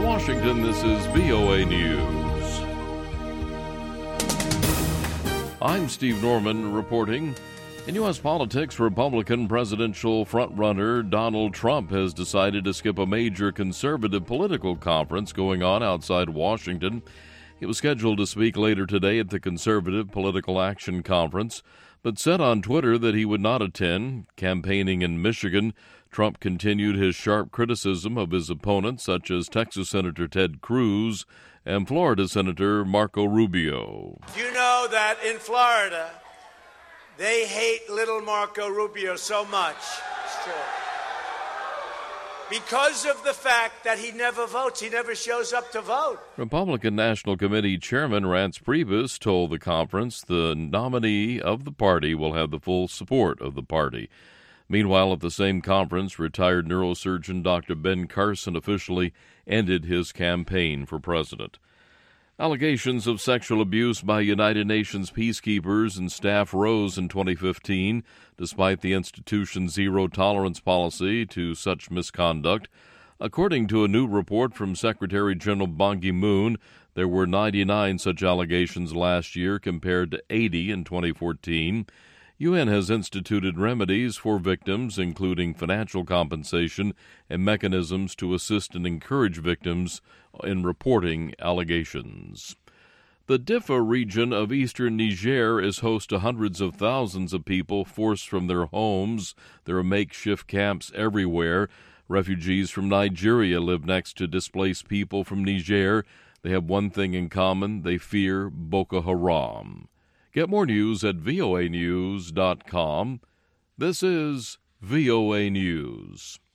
Washington, this is VOA News. I'm Steve Norman reporting. In U.S. politics, Republican presidential frontrunner Donald Trump has decided to skip a major conservative political conference going on outside Washington. He was scheduled to speak later today at the Conservative Political Action Conference, but said on Twitter that he would not attend. Campaigning in Michigan, Trump continued his sharp criticism of his opponents, such as Texas Senator Ted Cruz and Florida Senator Marco Rubio. You know that in Florida, they hate little Marco Rubio so much. It's true. Because of the fact that he never votes. He never shows up to vote. Republican National Committee Chairman Reince Priebus told the conference the nominee of the party will have the full support of the party. Meanwhile, at the same conference, retired neurosurgeon Dr. Ben Carson officially ended his campaign for president. Allegations of sexual abuse by United Nations peacekeepers and staff rose in 2015, despite the institution's zero-tolerance policy to such misconduct. According to a new report from Secretary General Ban Ki-moon, there were 99 such allegations last year compared to 80 in 2014. UN has instituted remedies for victims, including financial compensation and mechanisms to assist and encourage victims in reporting allegations. The Diffa region of eastern Niger is host to hundreds of thousands of people forced from their homes. There are makeshift camps everywhere. Refugees from Nigeria live next to displaced people from Niger. They have one thing in common: they fear Boko Haram. Get more news at voanews.com. This is VOA News.